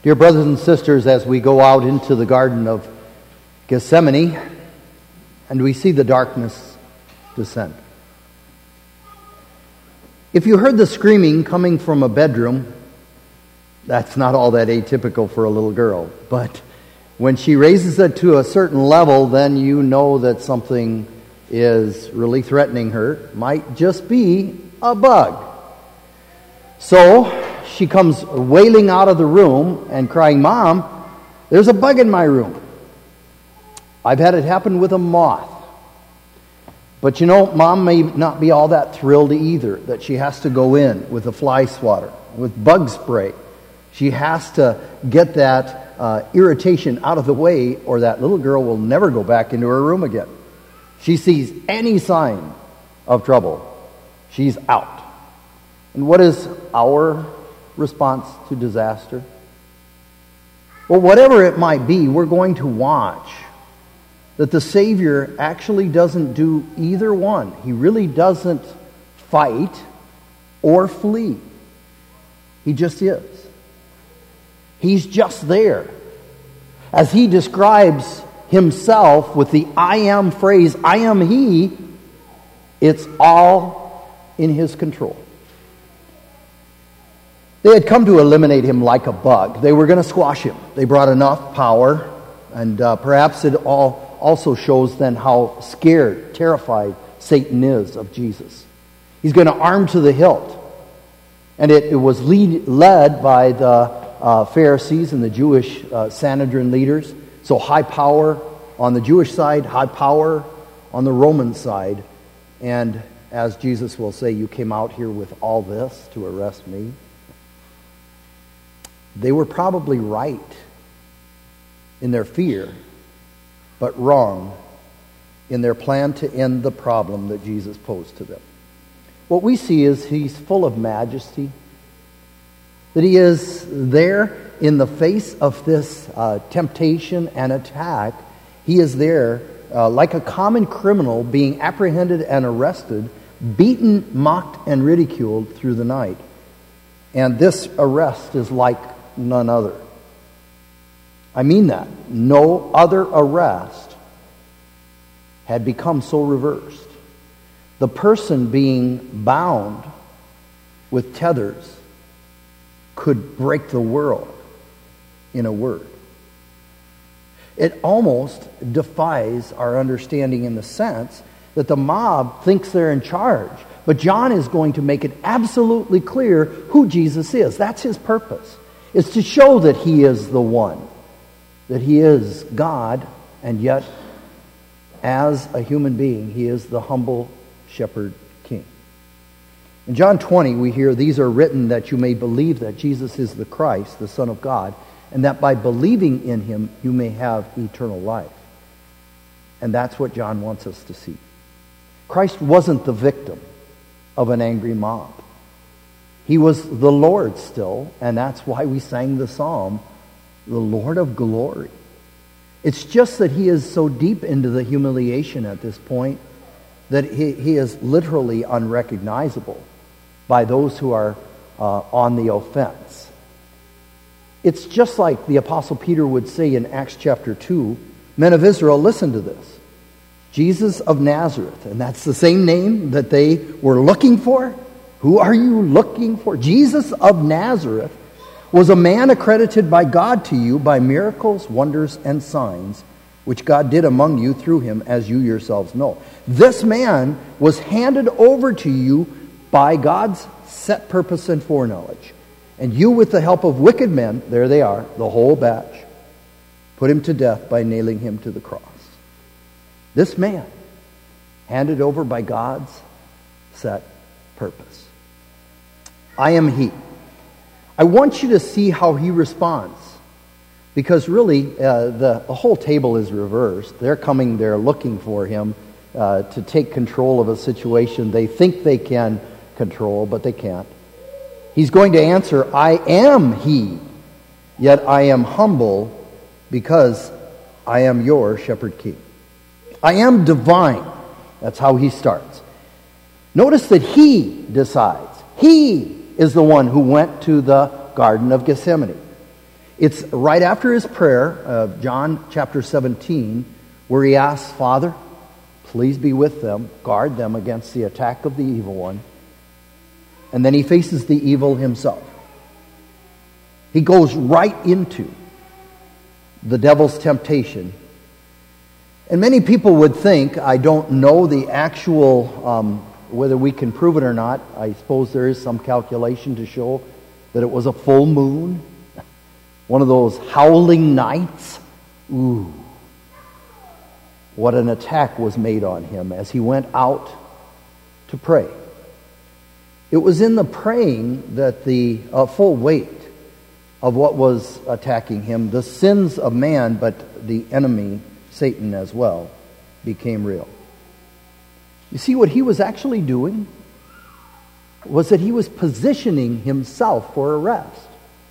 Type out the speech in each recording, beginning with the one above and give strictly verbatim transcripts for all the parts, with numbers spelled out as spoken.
Dear brothers and sisters, as we go out into the Garden of Gethsemane and we see the darkness descend. If you heard the screaming coming from a bedroom, that's not all that atypical for a little girl. But when she raises it to a certain level, then you know that something is really threatening her. Might just be a bug. So she comes wailing out of the room and crying, "Mom, there's a bug in my room." I've had it happen with a moth. But you know, Mom may not be all that thrilled either that she has to go in with a fly swatter, with bug spray. She has to get that uh, irritation out of the way, or that little girl will never go back into her room again. She sees any sign of trouble, she's out. And what is our response to disaster? Well, whatever it might be, we're going to watch that the Savior actually doesn't do either one. He really doesn't fight or flee. He just is. He's just there. As he describes himself with the I am phrase, I am he, it's all in his control. They had come to eliminate him like a bug. They were going to squash him. They brought enough power, and uh, perhaps it all also shows then how scared, terrified Satan is of Jesus. He's going to arm to the hilt. And it, it was lead, led by the uh, Pharisees and the Jewish uh, Sanhedrin leaders. So high power on the Jewish side, high power on the Roman side. And as Jesus will say, you came out here with all this to arrest me. They were probably right in their fear, but wrong in their plan to end the problem that Jesus posed to them. What we see is he's full of majesty, that he is there in the face of this uh, temptation and attack. He is there uh, like a common criminal being apprehended and arrested, beaten, mocked, and ridiculed through the night. And this arrest is like none other. I mean that. No other arrest had become so reversed. The person being bound with tethers could break the world in a word. It almost defies our understanding in the sense that the mob thinks they're in charge. But John is going to make it absolutely clear who Jesus is. That's his purpose. It's to show that he is the one, that he is God, and yet as a human being, he is the humble shepherd king. In John twenty, we hear, "These are written that you may believe that Jesus is the Christ, the Son of God, and that by believing in him you may have eternal life." And that's what John wants us to see. Christ wasn't the victim of an angry mob. He was the Lord still, and that's why we sang the psalm, "The Lord of glory." It's just that he is so deep into the humiliation at this point that he, he is literally unrecognizable by those who are uh, on the offense. It's just like the Apostle Peter would say in Acts chapter two, "Men of Israel, listen to this. Jesus of Nazareth," and that's the same name that they were looking for. Who are you looking for? Jesus of Nazareth was a man accredited by God to you by miracles, wonders, and signs, which God did among you through him, as you yourselves know. This man was handed over to you by God's set purpose and foreknowledge. And you, with the help of wicked men, there they are, the whole batch, put him to death by nailing him to the cross. This man, handed over by God's set purpose. I am he. I want you to see how he responds. Because really, uh, the, the whole table is reversed. They're coming there looking for him uh, to take control of a situation they think they can control, but they can't. He's going to answer, "I am he, yet I am humble because I am your shepherd king. I am divine." That's how he starts. Notice that he decides. He is the one who went to the Garden of Gethsemane. It's right after his prayer, uh, John chapter seventeen, where he asks, Father, please be with them, guard them against the attack of the evil one. And then he faces the evil himself. He goes right into the devil's temptation. And many people would think, I don't know the actual, um, whether we can prove it or not. I suppose there is some calculation to show that it was a full moon. One of those howling nights. Ooh. What an attack was made on him as he went out to pray. It was in the praying that the uh, full weight of what was attacking him, the sins of man, but the enemy, Satan as well, became real. You see, what he was actually doing was that he was positioning himself for arrest.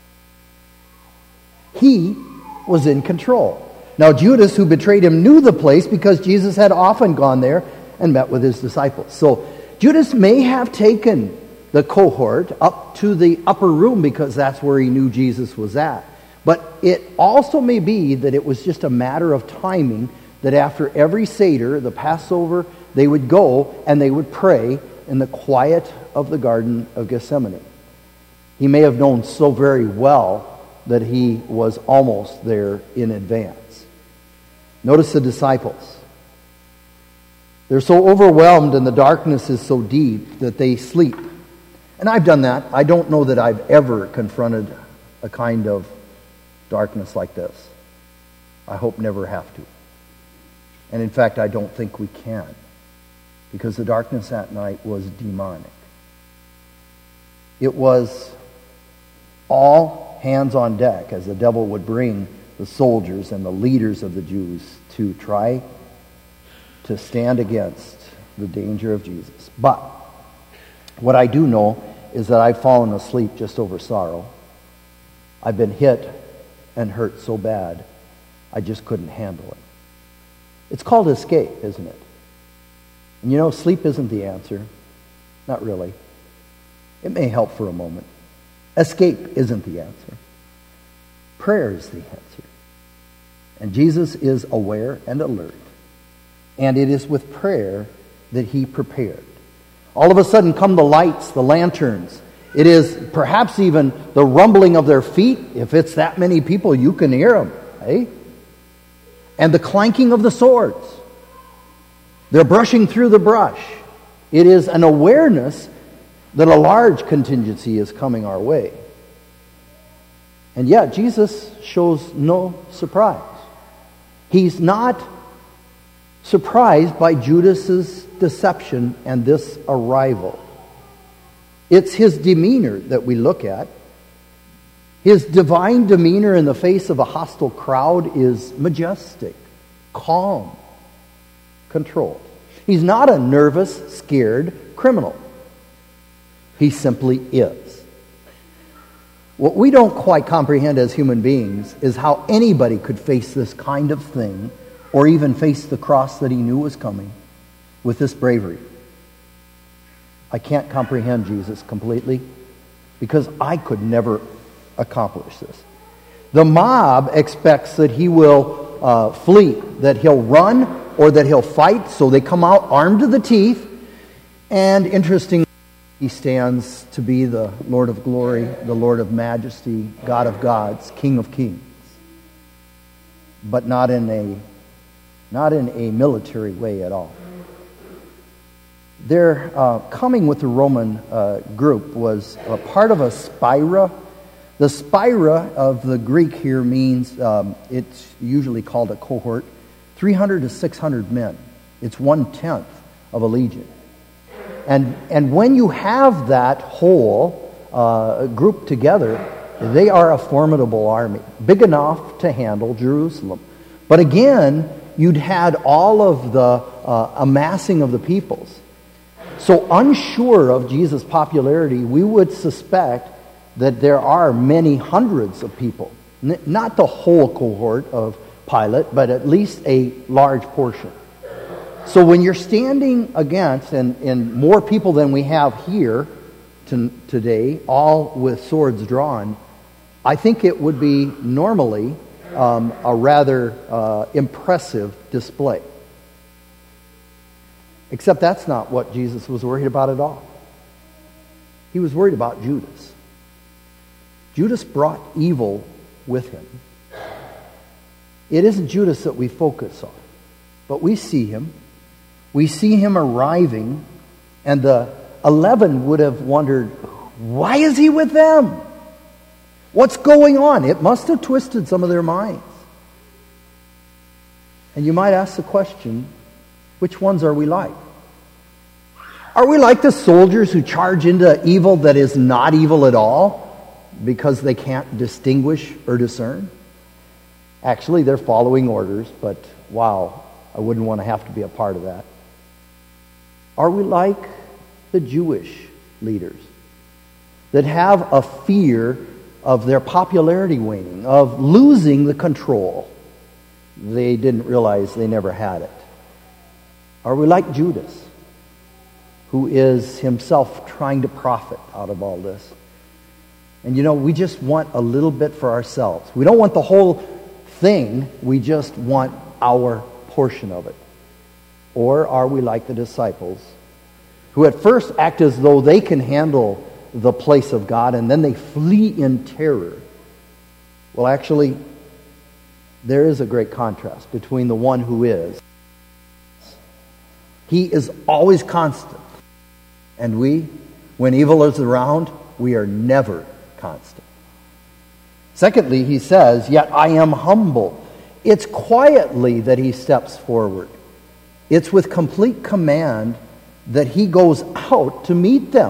He was in control. Now, Judas, who betrayed him, knew the place because Jesus had often gone there and met with his disciples. So Judas may have taken the cohort up to the upper room because that's where he knew Jesus was at. But it also may be that it was just a matter of timing, that after every Seder, the Passover, they would go and they would pray in the quiet of the Garden of Gethsemane. He may have known so very well that he was almost there in advance. Notice the disciples. They're so overwhelmed and the darkness is so deep that they sleep. And I've done that. I don't know that I've ever confronted a kind of darkness like this. I hope never have to. And in fact, I don't think we can, because the darkness that night was demonic. It was all hands on deck as the devil would bring the soldiers and the leaders of the Jews to try to stand against the danger of Jesus. But what I do know is that I've fallen asleep just over sorrow. I've been hit and hurt so bad, I just couldn't handle it. It's called escape, isn't it? And you know, sleep isn't the answer. Not really. It may help for a moment. Escape isn't the answer. Prayer is the answer. And Jesus is aware and alert. And it is with prayer that he prepared. All of a sudden come the lights, the lanterns. It is perhaps even the rumbling of their feet. If it's that many people, you can hear them. Eh? And the clanking of the swords. They're brushing through the brush. It is an awareness that a large contingency is coming our way. And yet Jesus shows no surprise. He's not surprised by Judas's deception and this arrival. It's his demeanor that we look at. His divine demeanor in the face of a hostile crowd is majestic, calm, controlled. He's not a nervous, scared criminal. He simply is. What we don't quite comprehend as human beings is how anybody could face this kind of thing, or even face the cross that he knew was coming, with this bravery. I can't comprehend Jesus completely, because I could never accomplish this. The mob expects that he will uh, flee, that he'll run, or that he'll fight, so they come out armed to the teeth. And interestingly, he stands to be the Lord of glory, the Lord of majesty, God of gods, King of kings. But not in a not in a military way at all. Their uh, coming with the Roman uh, group was a part of a spira. The spira of the Greek here means, um, it's usually called a cohort, three hundred to six hundred men. It's one-tenth of a legion. And, and when you have that whole uh, group together, they are a formidable army, big enough to handle Jerusalem. But again, you'd had all of the uh, amassing of the peoples. So unsure of Jesus' popularity, we would suspect that there are many hundreds of people. N- not the whole cohort of Pilate, but at least a large portion. So when you're standing against, and, and more people than we have here to, today, all with swords drawn, I think it would be normally um, a rather uh, impressive display. Except that's not what Jesus was worried about at all. He was worried about Judas. Judas brought evil with him. It isn't Judas that we focus on, but we see him. We see him arriving, and the eleven would have wondered, why is he with them? What's going on? It must have twisted some of their minds. And you might ask the question, which ones are we like? Are we like the soldiers who charge into evil that is not evil at all because they can't distinguish or discern? Actually, they're following orders, but wow, I wouldn't want to have to be a part of that. Are we like the Jewish leaders that have a fear of their popularity waning, of losing the control? They didn't realize they never had it. Are we like Judas, who is himself trying to profit out of all this? And you know, we just want a little bit for ourselves. We don't want the whole thing, we just want our portion of it. Or are we like the disciples, who at first act as though they can handle the place of God, and then they flee in terror? Well, actually, there is a great contrast between the one who is. He is always constant. And we, when evil is around, we are never constant. Secondly, he says, yet I am humble. It's quietly that he steps forward. It's with complete command that he goes out to meet them.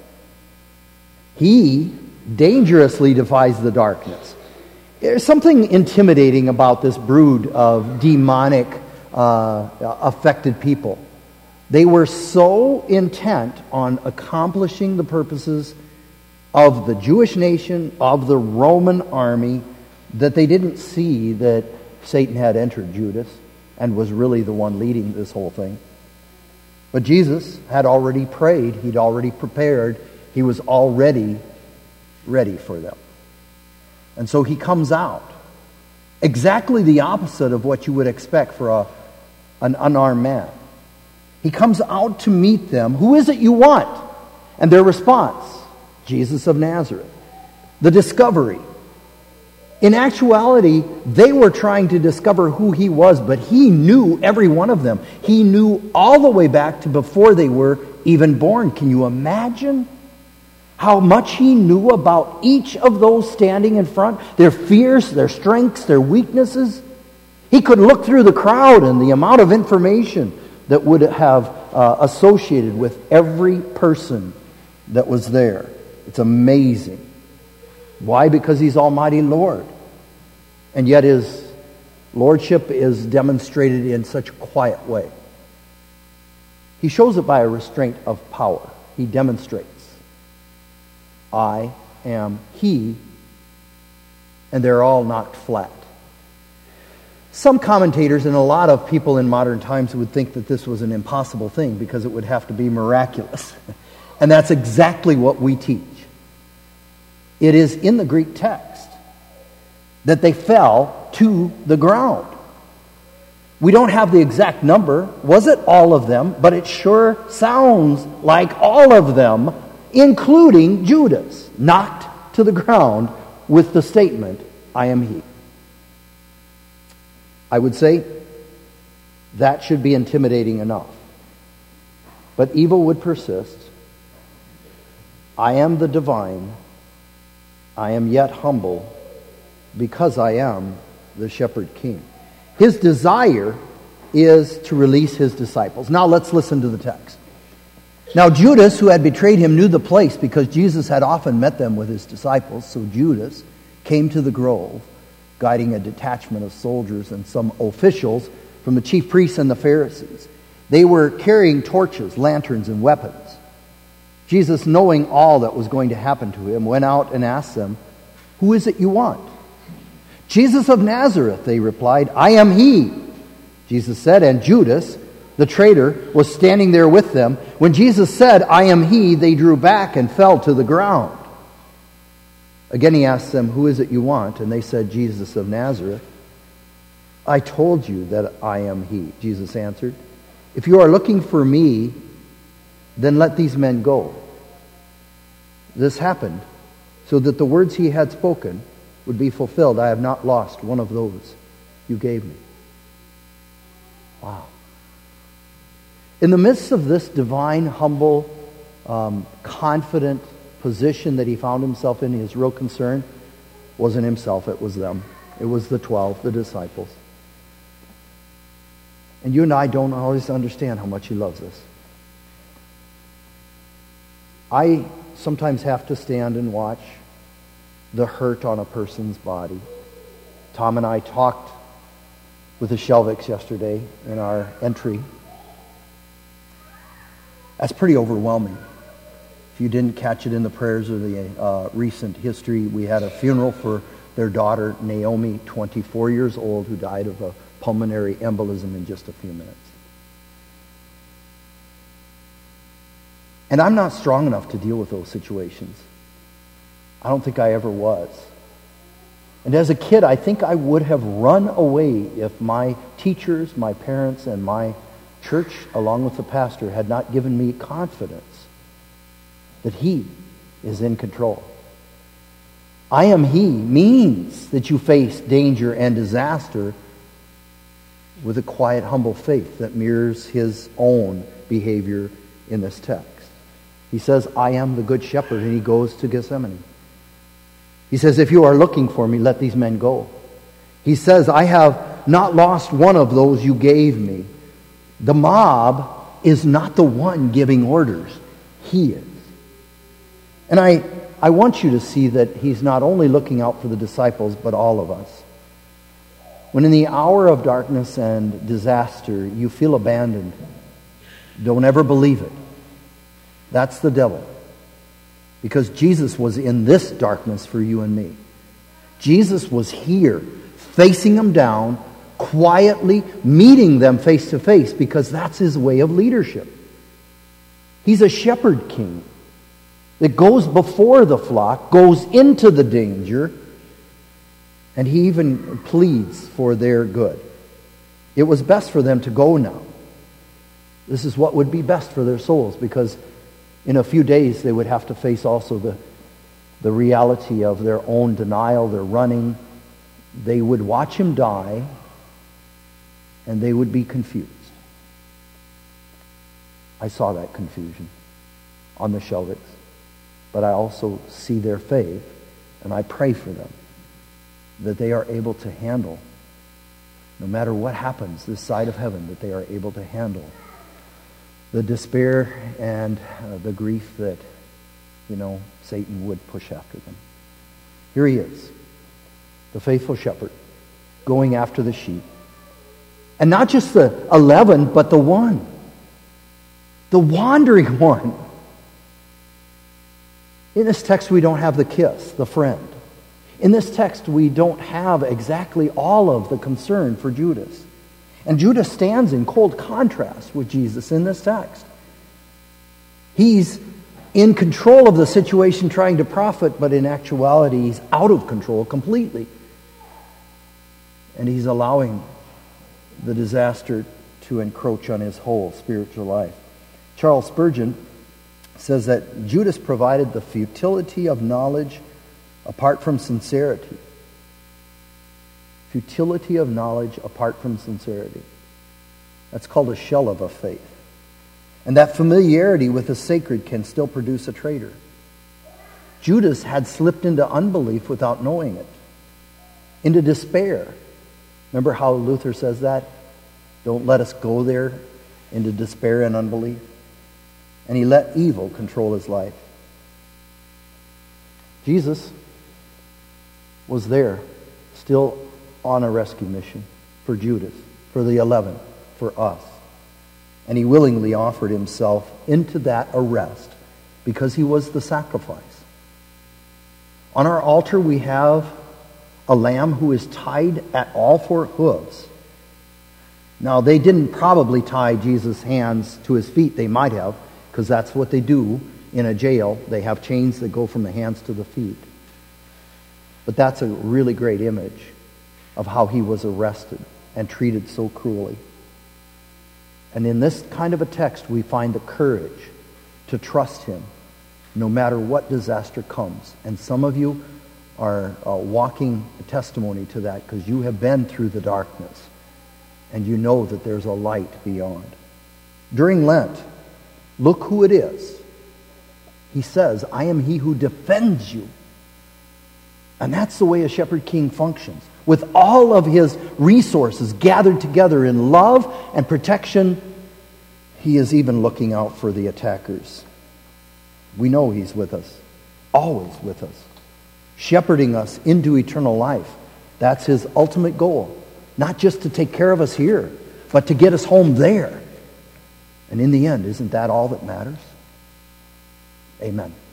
He dangerously defies the darkness. There's something intimidating about this brood of demonic, uh, affected people. They were so intent on accomplishing the purposes of the Jewish nation, of the Roman army, that they didn't see that Satan had entered Judas and was really the one leading this whole thing. But Jesus had already prayed. He'd already prepared. He was already ready for them. And so he comes out. Exactly the opposite of what you would expect for a, an unarmed man. He comes out to meet them. Who is it you want? And their response, Jesus of Nazareth. The discovery. In actuality, they were trying to discover who he was, but he knew every one of them. He knew all the way back to before they were even born. Can you imagine how much he knew about each of those standing in front? Their fears, their strengths, their weaknesses. He could look through the crowd and the amount of information that would have uh, associated with every person that was there. It's amazing. Why? Because he's Almighty Lord. And yet his lordship is demonstrated in such a quiet way. He shows it by a restraint of power. He demonstrates, I am he, and they're all knocked flat. Some commentators and a lot of people in modern times would think that this was an impossible thing because it would have to be miraculous. And that's exactly what we teach. It is in the Greek text that they fell to the ground. We don't have the exact number. Was it all of them? But it sure sounds like all of them, including Judas, knocked to the ground with the statement, I am he. I would say that should be intimidating enough. But evil would persist. I am the divine. I am yet humble because I am the shepherd king. His desire is to release his disciples. Now let's listen to the text. Now Judas, who had betrayed him, knew the place because Jesus had often met them with his disciples. So Judas came to the grove, guiding a detachment of soldiers and some officials from the chief priests and the Pharisees. They were carrying torches, lanterns, and weapons. Jesus, knowing all that was going to happen to him, went out and asked them, who is it you want? Jesus of Nazareth, they replied. I am he. Jesus said, and Judas, the traitor, was standing there with them. When Jesus said, I am he, they drew back and fell to the ground. Again he asked them, "Who is it you want?" And they said, "Jesus of Nazareth." "I told you that I am he," Jesus answered. "If you are looking for me, then let these men go." This happened so that the words he had spoken would be fulfilled. "I have not lost one of those you gave me." Wow. In the midst of this divine, humble, um, confident position that he found himself in, his real concern wasn't himself, it was them. It was the twelve, the disciples. And you and I don't always understand how much he loves us. I sometimes have to stand and watch the hurt on a person's body. Tom and I talked with the Shelvicks yesterday in our entry. That's pretty overwhelming. If you didn't catch it in the prayers or the uh, recent history, we had a funeral for their daughter, Naomi, twenty-four years old, who died of a pulmonary embolism in just a few minutes. And I'm not strong enough to deal with those situations. I don't think I ever was. And as a kid, I think I would have run away if my teachers, my parents, and my church, along with the pastor, had not given me confidence that he is in control. "I am he" means that you face danger and disaster with a quiet, humble faith that mirrors his own behavior in this text. He says, "I am the good shepherd," and he goes to Gethsemane. He says, "If you are looking for me, let these men go." He says, "I have not lost one of those you gave me." The mob is not the one giving orders. He is. And I, I want you to see that he's not only looking out for the disciples, but all of us. When in the hour of darkness and disaster you feel abandoned, don't ever believe it. That's the devil. Because Jesus was in this darkness for you and me. Jesus was here, facing them down, quietly meeting them face to face, because that's his way of leadership. He's a shepherd king that goes before the flock, goes into the danger, and he even pleads for their good. It was best for them to go now. This is what would be best for their souls, because in a few days they would have to face also the, the reality of their own denial, their running. They would watch him die, and they would be confused. I saw that confusion on the Shelvicks, but I also see their faith, and I pray for them that they are able to handle, no matter what happens this side of heaven, that they are able to handle the despair and uh, the grief that, you know, Satan would push after them. Here he is, the faithful shepherd, going after the sheep. And not just the eleven, but the one. The wandering one. In this text, we don't have the kiss, the friend. In this text, we don't have exactly all of the concern for Judas. And Judas stands in cold contrast with Jesus in this text. He's in control of the situation, trying to profit, but in actuality, he's out of control completely. And he's allowing the disaster to encroach on his whole spiritual life. Charles Spurgeon says that Judas provided the futility of knowledge apart from sincerity. Futility of knowledge apart from sincerity. That's called a shell of a faith. And that familiarity with the sacred can still produce a traitor. Judas had slipped into unbelief without knowing it, into despair. Remember how Luther says that? Don't let us go there into despair and unbelief. And he let evil control his life. Jesus was there, still on a rescue mission for Judas, for the eleven, for us. And he willingly offered himself into that arrest because he was the sacrifice. On our altar we have a lamb who is tied at all four hooves. Now, they didn't probably tie Jesus' hands to his feet. They might have, because that's what they do in a jail. They have chains that go from the hands to the feet. But that's a really great image of how he was arrested and treated so cruelly. And in this kind of a text, we find the courage to trust him no matter what disaster comes. And some of you are uh, walking testimony to that because you have been through the darkness and you know that there's a light beyond. During Lent, look who it is. He says, I am he who defends you. And that's the way a shepherd king functions. With all of his resources gathered together in love and protection, he is even looking out for the attackers. We know he's with us, always with us, shepherding us into eternal life. That's his ultimate goal. Not just to take care of us here, but to get us home there. And in the end, isn't that all that matters? Amen.